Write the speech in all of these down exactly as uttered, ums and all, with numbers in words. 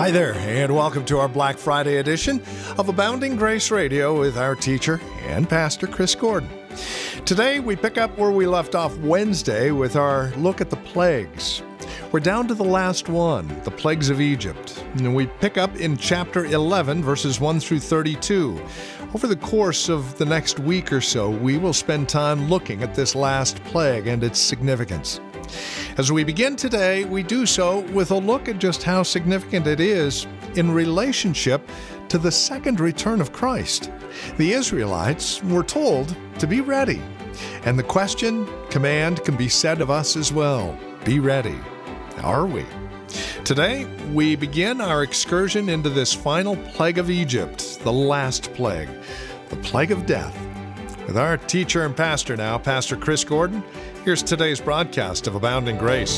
Hi there, and welcome to our Black Friday edition of Abounding Grace Radio with our teacher and pastor, Chris Gordon. Today, we pick up where we left off Wednesday with our look at the plagues. We're down to the last one, the plagues of Egypt. And we pick up in chapter eleven, verses one through thirty-two. Over the course of the next week or so, we will spend time looking at this last plague and its significance. As we begin today, we do so with a look at just how significant it is in relationship to the second return of Christ. The Israelites were told to be ready, and the question, command can be said of us as well. Be ready. Are we? Today, we begin our excursion into this final plague of Egypt, the last plague, the plague of death. With our teacher and pastor now, Pastor Chris Gordon, here's today's broadcast of Abounding Grace.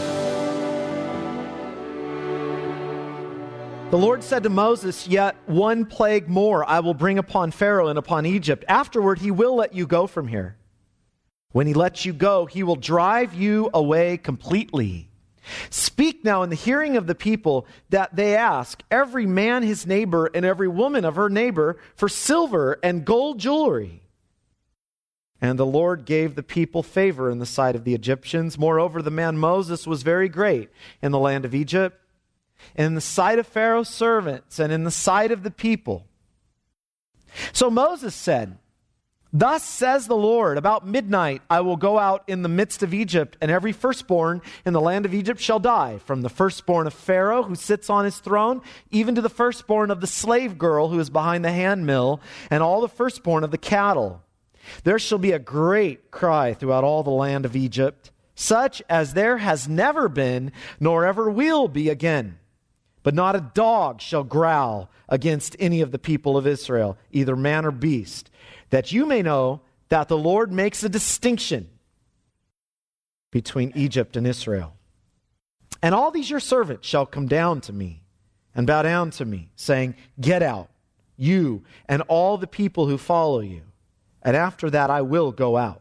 The Lord said to Moses, "Yet one plague more I will bring upon Pharaoh and upon Egypt. Afterward, he will let you go from here. When he lets you go, he will drive you away completely. Speak now in the hearing of the people that they ask, every man his neighbor and every woman of her neighbor, for silver and gold jewelry." And the Lord gave the people favor in the sight of the Egyptians. Moreover, the man Moses was very great in the land of Egypt, and in the sight of Pharaoh's servants, and in the sight of the people. So Moses said, "Thus says the Lord, about midnight I will go out in the midst of Egypt, and every firstborn in the land of Egypt shall die, from the firstborn of Pharaoh who sits on his throne, even to the firstborn of the slave girl who is behind the handmill, and all the firstborn of the cattle. There shall be a great cry throughout all the land of Egypt, such as there has never been, nor ever will be again. But not a dog shall growl against any of the people of Israel, either man or beast, that you may know that the Lord makes a distinction between Egypt and Israel. And all these your servants shall come down to me and bow down to me, saying, Get out, you and all the people who follow you. And after that I will go out."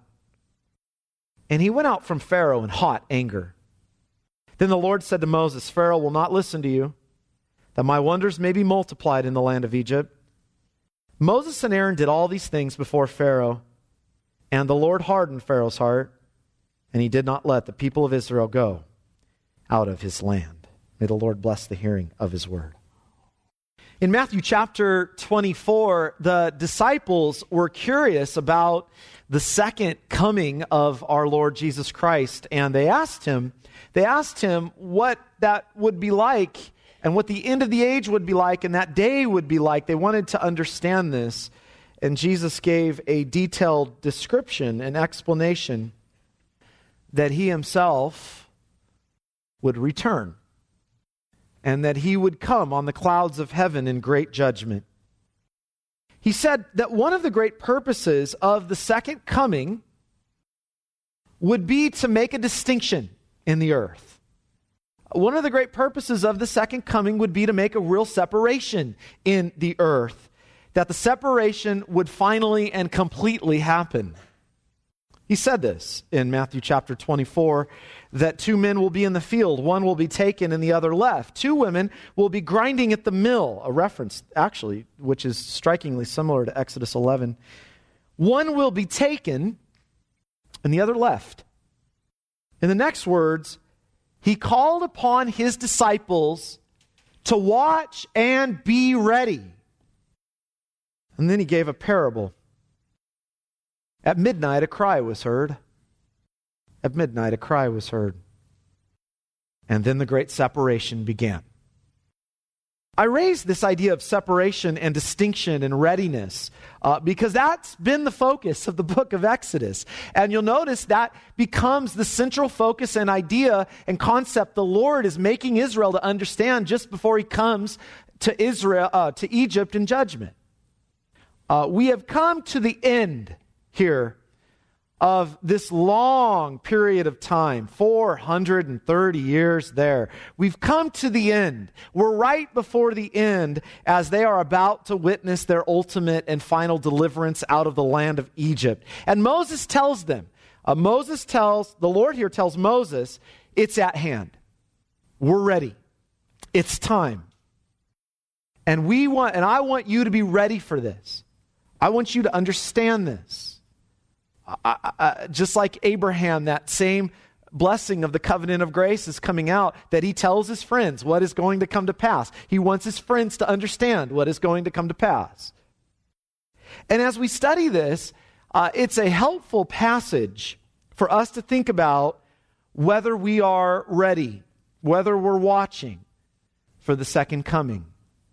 And he went out from Pharaoh in hot anger. Then the Lord said to Moses, "Pharaoh will not listen to you, that my wonders may be multiplied in the land of Egypt." Moses and Aaron did all these things before Pharaoh, and the Lord hardened Pharaoh's heart, and he did not let the people of Israel go out of his land. May the Lord bless the hearing of his word. In Matthew chapter twenty-four, the disciples were curious about the second coming of our Lord Jesus Christ, and they asked him, they asked him what that would be like and what the end of the age would be like and that day would be like. They wanted to understand this, and Jesus gave a detailed description and explanation that he himself would return, and that he would come on the clouds of heaven in great judgment. He said that one of the great purposes of the second coming would be to make a distinction in the earth. One of the great purposes of the second coming would be to make a real separation in the earth, that the separation would finally and completely happen. He said this in Matthew chapter twenty-four, that two men will be in the field, one will be taken and the other left. Two women will be grinding at the mill, a reference actually, which is strikingly similar to Exodus eleven. One will be taken and the other left. In the next words, he called upon his disciples to watch and be ready. And then he gave a parable. At midnight, a cry was heard. At midnight, a cry was heard. And then the great separation began. I raised this idea of separation and distinction and readiness uh, because that's been the focus of the book of Exodus. And you'll notice that becomes the central focus and idea and concept the Lord is making Israel to understand just before he comes to Israel, uh, to Egypt in judgment. Uh, we have come to the end here of this long period of time, four hundred thirty years there. We've come to the end. We're right before the end as they are about to witness their ultimate and final deliverance out of the land of Egypt. And Moses tells them, uh, Moses tells, the Lord here tells Moses, it's at hand. We're ready. It's time. And we want, and I want you to be ready for this. I want you to understand this. I, I, just like Abraham, that same blessing of the covenant of grace is coming out, that he tells his friends what is going to come to pass. He wants his friends to understand what is going to come to pass. And as we study this, uh, it's a helpful passage for us to think about whether we are ready, whether we're watching for the second coming,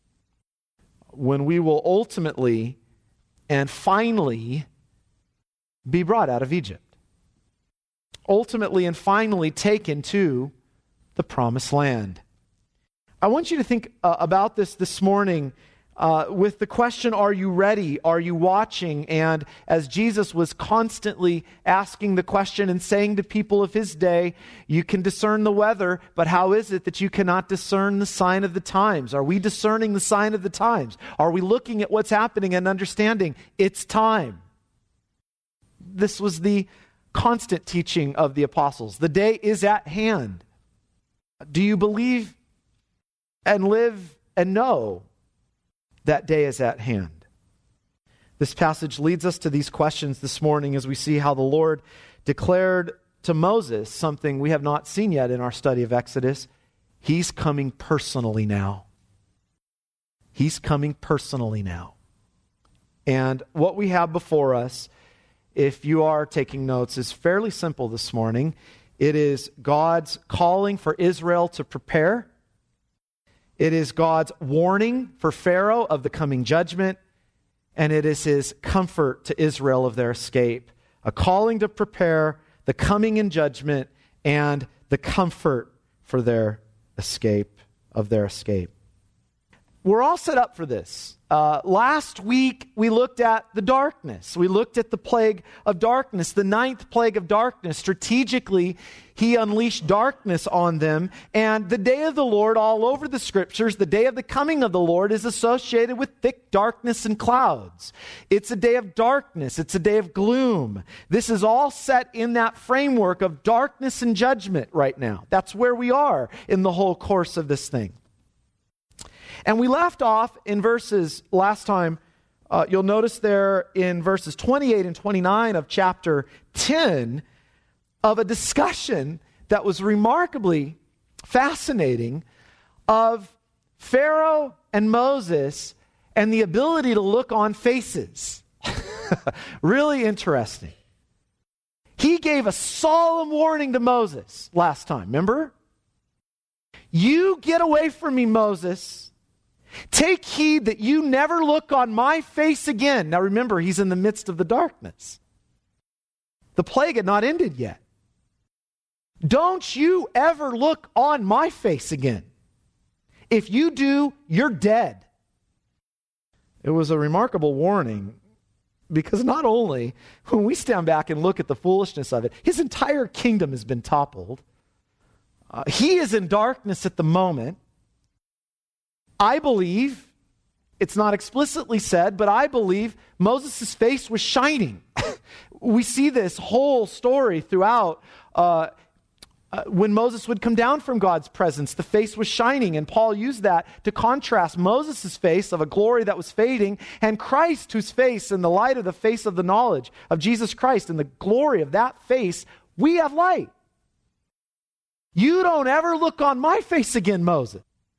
when we will ultimately and finally be brought out of Egypt. Ultimately and finally taken to the promised land. I want you to think uh, about this this morning uh, with the question, are you ready? Are you watching? And as Jesus was constantly asking the question and saying to people of his day, you can discern the weather, but how is it that you cannot discern the sign of the times? Are we discerning the sign of the times? Are we looking at what's happening and understanding it's time? This was the constant teaching of the apostles. The day is at hand. Do you believe and live and know that day is at hand? This passage leads us to these questions this morning as we see how the Lord declared to Moses something we have not seen yet in our study of Exodus. He's coming personally now. He's coming personally now. And what we have before us, if you are taking notes, is fairly simple this morning. It is God's calling for Israel to prepare. It is God's warning for Pharaoh of the coming judgment. And it is his comfort to Israel of their escape. A calling to prepare, the coming in judgment, and the comfort for their escape, of their escape. We're all set up for this. Uh, last week, we looked at the darkness. We looked at the plague of darkness, the ninth plague of darkness. Strategically, he unleashed darkness on them. And the day of the Lord, all over the scriptures, the day of the coming of the Lord is associated with thick darkness and clouds. It's a day of darkness. It's a day of gloom. This is all set in that framework of darkness and judgment right now. That's where we are in the whole course of this thing. And we left off in verses, last time, uh, you'll notice there in verses twenty-eight and twenty-nine of chapter ten, of a discussion that was remarkably fascinating of Pharaoh and Moses and the ability to look on faces. Really interesting. He gave a solemn warning to Moses last time, remember? You get away from me, Moses. Take heed that you never look on my face again. Now remember, he's in the midst of the darkness. The plague had not ended yet. Don't you ever look on my face again. If you do, you're dead. It was a remarkable warning because not only when we stand back and look at the foolishness of it, his entire kingdom has been toppled. Uh, he is in darkness at the moment. I believe, it's not explicitly said, but I believe Moses' face was shining. We see this whole story throughout. Uh, uh, when Moses would come down from God's presence, the face was shining, and Paul used that to contrast Moses' face of a glory that was fading and Christ, whose face, in the light of the face of the knowledge of Jesus Christ and the glory of that face, we have light. You don't ever look on my face again, Moses.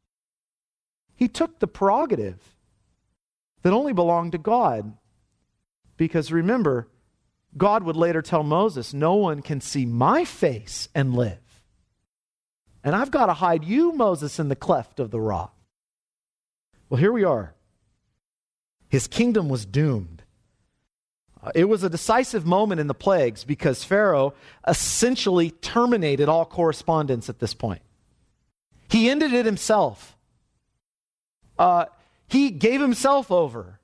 He took the prerogative that only belonged to God. Because remember, God would later tell Moses, no one can see my face and live. And I've got to hide you, Moses, in the cleft of the rock. Well, here we are. His kingdom was doomed. Uh, it was a decisive moment in the plagues because Pharaoh essentially terminated all correspondence at this point. He ended it himself. Uh, he gave himself over.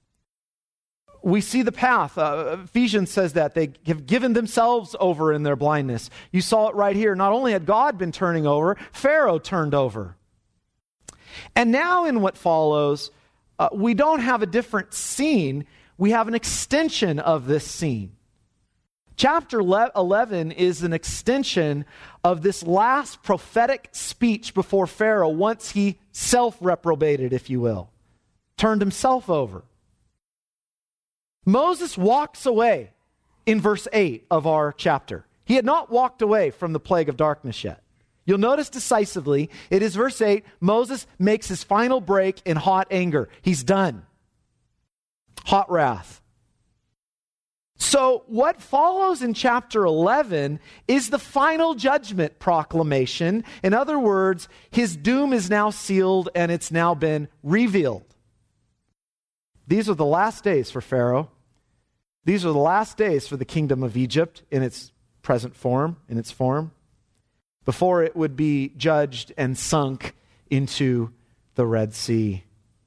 We see the path. Uh, Ephesians says that they have given themselves over in their blindness. You saw it right here. Not only had God been turning over, Pharaoh turned over. And now in what follows, uh, we don't have a different scene. We have an extension of this scene. Chapter eleven is an extension of this last prophetic speech before Pharaoh once he self-reprobated, if you will. turned himself over. Moses walks away in verse eight of our chapter. He had not walked away from the plague of darkness yet. You'll notice decisively, it is verse eight, Moses makes his final break in hot anger. He's done. Hot wrath. So what follows in chapter eleven is the final judgment proclamation. In other words, his doom is now sealed and it's now been revealed. These are the last days for Pharaoh. These are the last days for the kingdom of Egypt in its present form, in its form, before it would be judged and sunk into the Red Sea.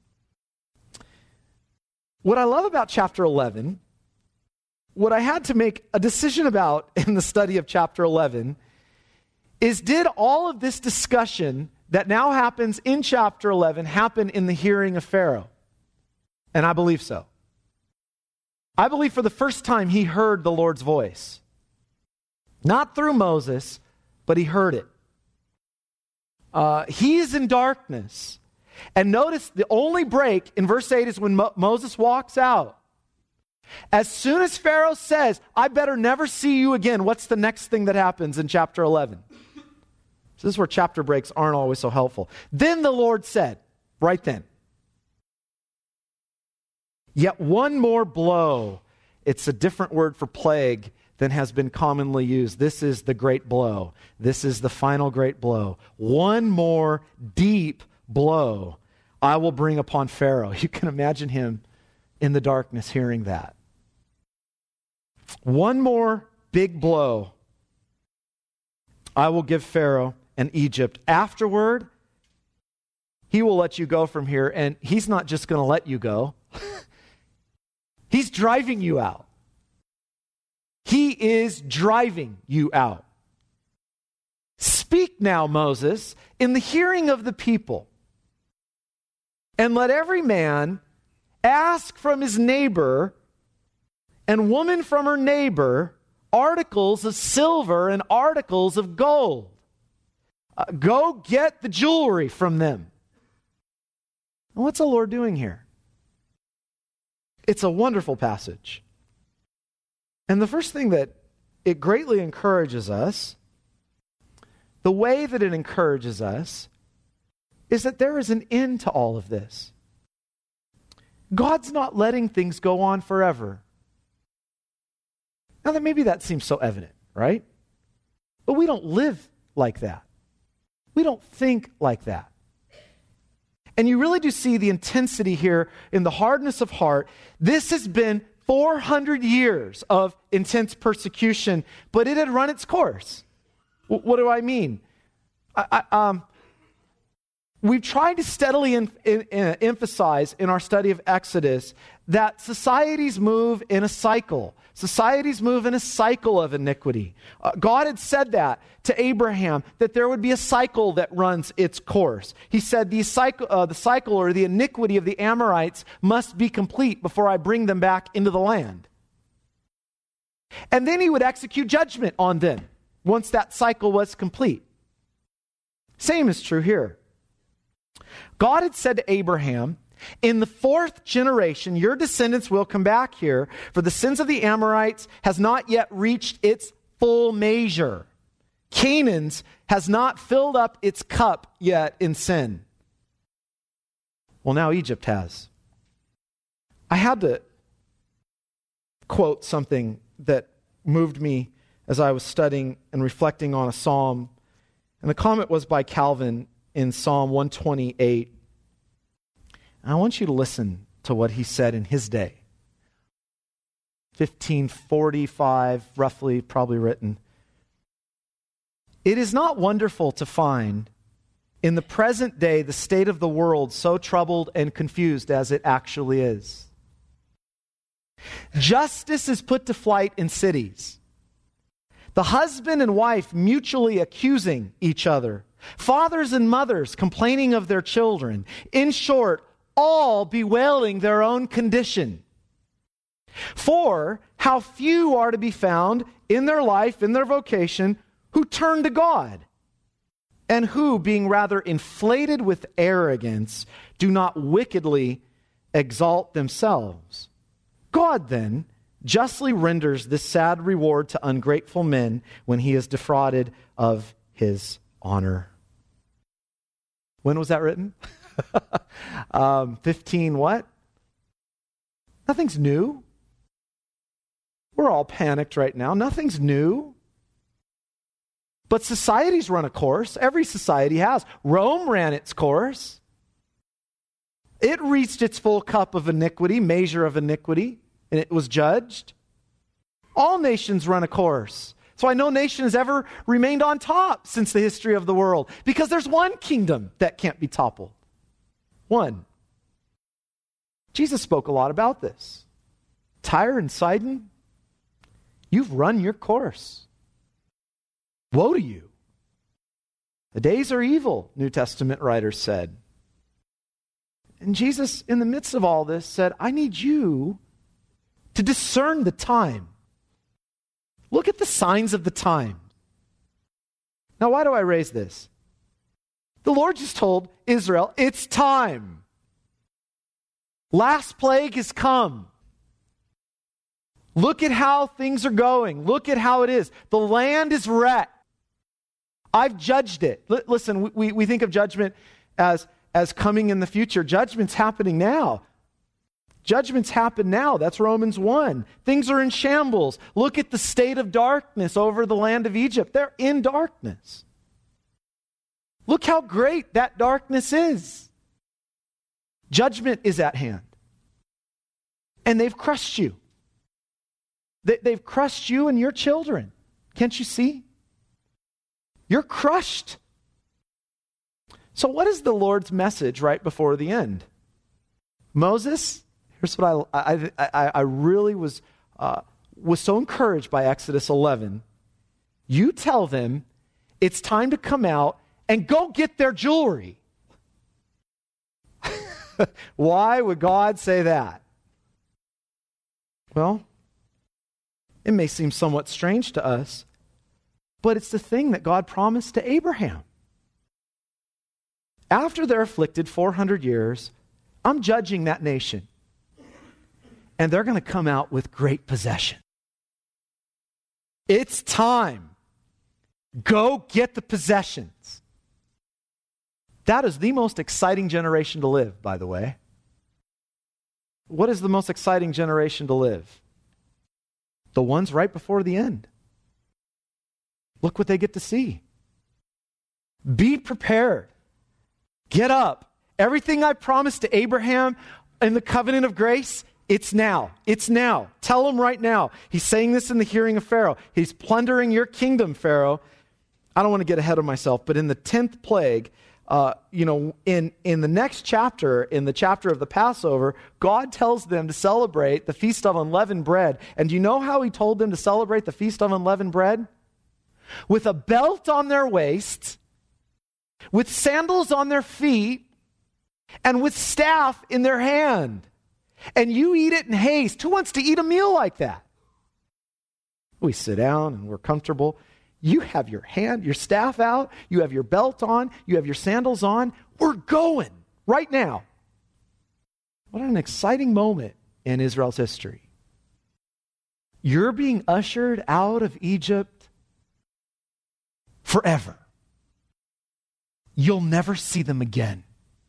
What I love about chapter eleven, what I had to make a decision about in the study of chapter eleven, is did all of this discussion that now happens in chapter eleven happen in the hearing of Pharaoh? And I believe so. I believe for the first time he heard the Lord's voice. Not through Moses, but he heard it. Uh, he is in darkness. And notice the only break in verse eight is when Mo- Moses walks out. As soon as Pharaoh says, I better never see you again, what's the next thing that happens in chapter eleven? So this is where chapter breaks aren't always so helpful. Then the Lord said, right then, yet one more blow. It's a different word for plague than has been commonly used. This is the great blow. This is the final great blow. One more deep blow I will bring upon Pharaoh. You can imagine him in the darkness hearing that. One more big blow I will give Pharaoh and Egypt. Afterward, he will let you go from here, and he's not just going to let you go. He's driving you out. He is driving you out. Speak now, Moses, in the hearing of the people, and let every man ask from his neighbor and woman from her neighbor articles of silver and articles of gold. Uh, go get the jewelry from them. And what's the Lord doing here? It's a wonderful passage. And the first thing that it greatly encourages us, the way that it encourages us, is that there is an end to all of this. God's not letting things go on forever. Now, that maybe that seems so evident, right? But we don't live like that. We don't think like that. And you really do see the intensity here in the hardness of heart. This has been four hundred years of intense persecution, but it had run its course. W- what do I mean? I, I, um, we've tried to steadily in, in, in, emphasize in our study of Exodus that societies move in a cycle. Societies move in a cycle of iniquity. Uh, God had said that to Abraham, that there would be a cycle that runs its course. He said the cycle, uh, the cycle or the iniquity of the Amorites must be complete before I bring them back into the land. And then he would execute judgment on them once that cycle was complete. Same is true here. God had said to Abraham, in the fourth generation, your descendants will come back here, for the sins of the Amorites has not yet reached its full measure. Canaan's has not filled up its cup yet in sin. Well, now Egypt has. I had to quote something that moved me as I was studying and reflecting on a psalm. And the comment was by Calvin in Psalm one twenty-eight. I want you to listen to what he said in his day. fifteen forty-five, roughly, probably written. It is not wonderful to find in the present day the state of the world so troubled and confused as it actually is. Justice is put to flight in cities. The husband and wife mutually accusing each other. Fathers and mothers complaining of their children. In short, all bewailing their own condition. For how few are to be found in their life, in their vocation, who turn to God, and who, being rather inflated with arrogance, do not wickedly exalt themselves. God then justly renders this sad reward to ungrateful men when he is defrauded of his honor. When was that written? um, fifteen what? Nothing's new. We're all panicked right now. Nothing's new. But society's run a course. Every society has. Rome ran its course. It reached its full cup of iniquity, measure of iniquity, and it was judged. All nations run a course. That's why no nation has ever remained on top since the history of the world, because there's one kingdom that can't be toppled. One. Jesus spoke a lot about this. Tyre and Sidon, you've run your course. Woe to you. The days are evil, New Testament writers said. And Jesus, in the midst of all this, said, I need you to discern the time. Look at the signs of the time. Now, why do I raise this? The Lord just told Israel, it's time. Last plague has come. Look at how things are going. Look at how it is. The land is wrecked. I've judged it. L- listen, we, we think of judgment as, as coming in the future. Judgment's happening now. Judgments happen now. That's Romans one. Things are in shambles. Look at the state of darkness over the land of Egypt. They're in darkness. Look how great that darkness is. Judgment is at hand. And they've crushed you. They, they've crushed you and your children. Can't you see? You're crushed. So what is the Lord's message right before the end? Moses, here's what I I, I, I really was uh, was so encouraged by Exodus eleven. You tell them it's time to come out and go get their jewelry. Why would God say that? Well, it may seem somewhat strange to us, but it's the thing that God promised to Abraham. After they're afflicted four hundred years, I'm judging that nation. And they're going to come out with great possession. It's time. Go get the possessions. That is the most exciting generation to live, by the way. What is the most exciting generation to live? The ones right before the end. Look what they get to see. Be prepared. Get up. Everything I promised to Abraham in the covenant of grace, it's now. It's now. Tell him right now. He's saying this in the hearing of Pharaoh. He's plundering your kingdom, Pharaoh. I don't want to get ahead of myself, but in the tenth plague, uh, you know, in, in the next chapter, in the chapter of the Passover, God tells them to celebrate the Feast of Unleavened Bread. And do you know how he told them to celebrate the Feast of Unleavened Bread? With a belt on their waist, with sandals on their feet, and with staff in their hand. And you eat it in haste. Who wants to eat a meal like that? We sit down and we're comfortable. You have your hand, your staff out. You have your belt on. You have your sandals on. We're going right now. What an exciting moment in Israel's history. You're being ushered out of Egypt forever. You'll never see them again.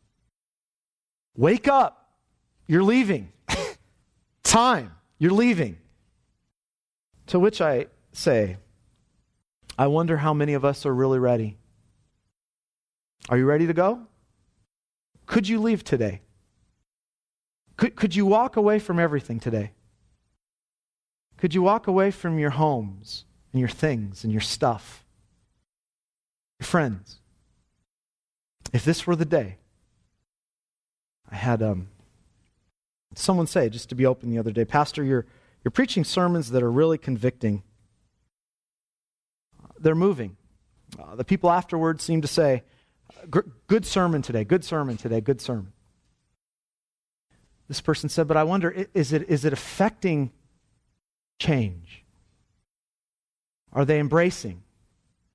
Wake up. You're leaving. Time. You're leaving. To which I say, I wonder how many of us are really ready. Are you ready to go? Could you leave today? Could, could you walk away from everything today? Could you walk away from your homes and your things and your stuff? Your friends? If this were the day, I had um, someone say, just to be open the other day, Pastor, you're, you're preaching sermons that are really convicting. They're moving. Uh, the people afterwards seem to say, good sermon today, good sermon today, good sermon. This person said, but I wonder, is it is it affecting change? Are they embracing?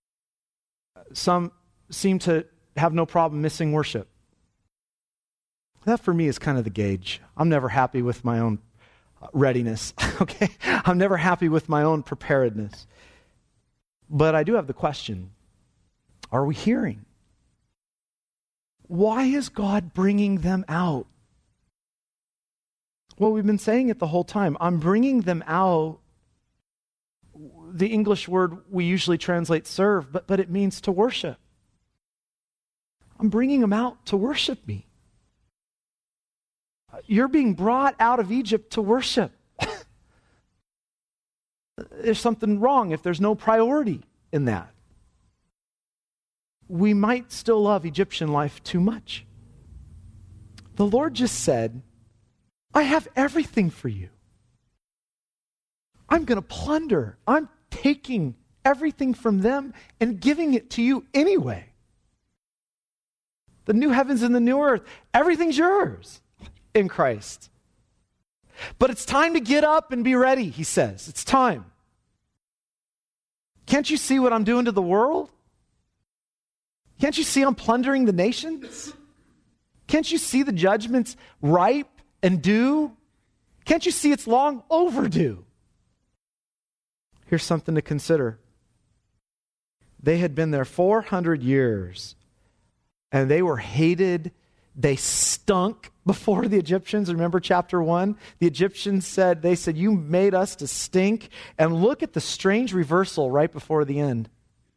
Some seem to have no problem missing worship. That for me is kind of the gauge. I'm never happy with my own readiness, okay? I'm never happy with my own preparedness. But I do have the question, are we hearing? Why is God bringing them out? Well, we've been saying it the whole time. I'm bringing them out. The English word we usually translate serve, but, but it means to worship. I'm bringing them out to worship me. You're being brought out of Egypt to worship. There's something wrong if there's no priority in that. We might still love Egyptian life too much. The Lord just said, I have everything for you. I'm going to plunder. I'm taking everything from them and giving it to you anyway. The new heavens and the new earth, everything's yours in Christ. But it's time to get up and be ready, he says. It's time. Can't you see what I'm doing to the world? Can't you see I'm plundering the nations? Can't you see the judgment's ripe and due? Can't you see it's long overdue? Here's something to consider. They had been there four hundred years, and they were hated. They stunk before the Egyptians. Remember chapter one? The Egyptians said, they said, you made us to stink. And look at the strange reversal right before the end.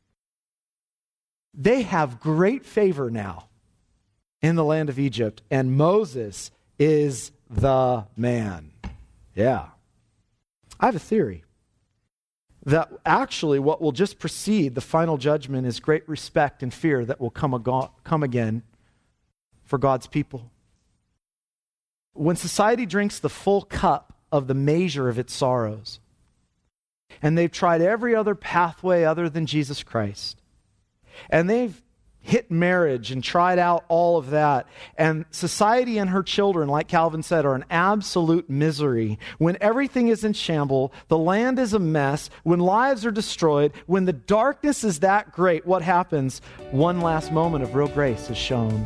They have great favor now in the land of Egypt, and Moses is the man. Yeah. I have a theory that actually what will just precede the final judgment is great respect and fear that will come, ag- come again for God's people. When society drinks the full cup of the measure of its sorrows, and they've tried every other pathway other than Jesus Christ, and they've hit marriage and tried out all of that, and society and her children, like Calvin said, are an absolute misery. When everything is in shambles, the land is a mess, when lives are destroyed, when the darkness is that great, what happens? One last moment of real grace is shown.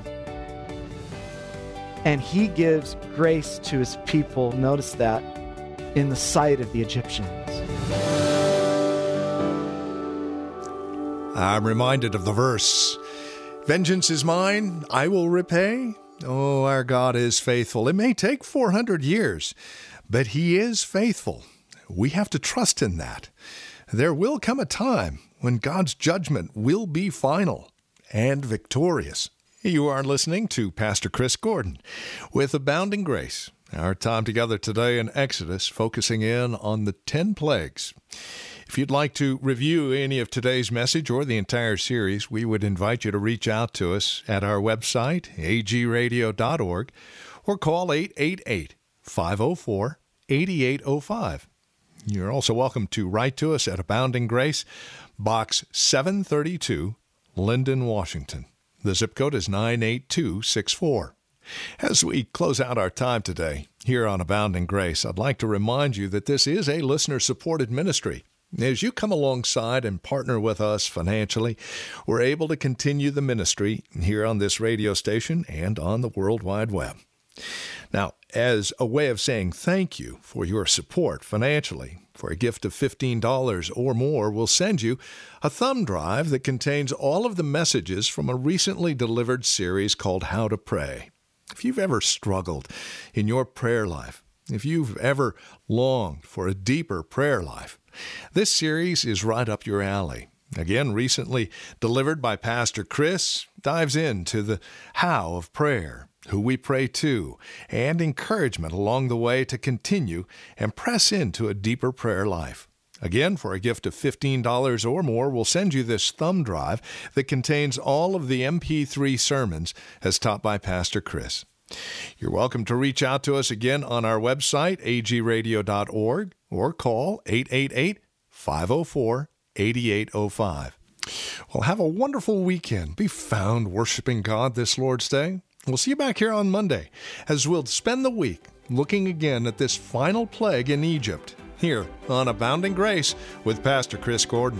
And he gives grace to his people, notice that, in the sight of the Egyptians. I'm reminded of the verse, vengeance is mine, I will repay. Oh, our God is faithful. It may take four hundred years, but he is faithful. We have to trust in that. There will come a time when God's judgment will be final and victorious. You are listening to Pastor Chris Gordon with Abounding Grace. Our time together today in Exodus, focusing in on the ten plagues. If you'd like to review any of today's message or the entire series, we would invite you to reach out to us at our website, a g radio dot org, or call eight eight eight, five oh four, eight eight oh five. You're also welcome to write to us at Abounding Grace, Box seven thirty-two, Linden, Washington. The zip code is nine eight two six four. As we close out our time today here on Abounding Grace, I'd like to remind you that this is a listener-supported ministry. As you come alongside and partner with us financially, we're able to continue the ministry here on this radio station and on the World Wide Web. Now, as a way of saying thank you for your support financially, for a gift of fifteen dollars or more, we'll send you a thumb drive that contains all of the messages from a recently delivered series called How to Pray. If you've ever struggled in your prayer life, if you've ever longed for a deeper prayer life, this series is right up your alley. Again, recently delivered by Pastor Chris, dives into the how of prayer, who we pray to, and encouragement along the way to continue and press into a deeper prayer life. Again, for a gift of fifteen dollars or more, we'll send you this thumb drive that contains all of the M P three sermons as taught by Pastor Chris. You're welcome to reach out to us again on our website, a g radio dot org, or call eight eight eight, five oh four, eight eight oh five. Well, have a wonderful weekend. Be found worshiping God this Lord's Day. We'll see you back here on Monday as we'll spend the week looking again at this final plague in Egypt here on Abounding Grace with Pastor Chris Gordon.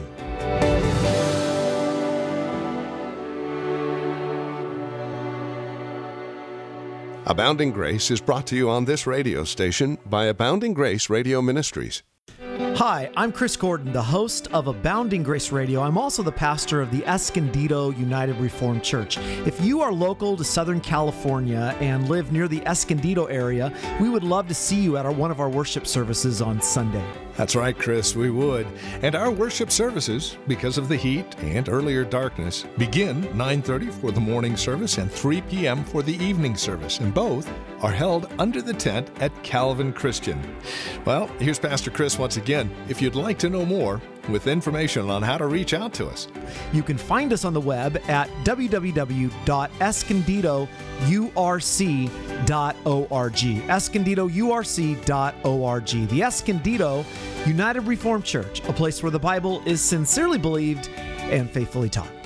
Abounding Grace is brought to you on this radio station by Abounding Grace Radio Ministries. Hi, I'm Chris Gordon, the host of Abounding Grace Radio. I'm also the pastor of the Escondido United Reformed Church. If you are local to Southern California and live near the Escondido area, we would love to see you at our, one of our worship services on Sunday. That's right, Chris, we would. And our worship services, because of the heat and earlier darkness, begin nine thirty for the morning service and three p.m. for the evening service, and both are held under the tent at Calvin Christian. Well, here's Pastor Chris once again. If you'd like to know more, with information on how to reach out to us, you can find us on the web at w w w dot escondido u r c dot org. escondido u r c dot org. The Escondido United Reformed Church, a place where the Bible is sincerely believed and faithfully taught.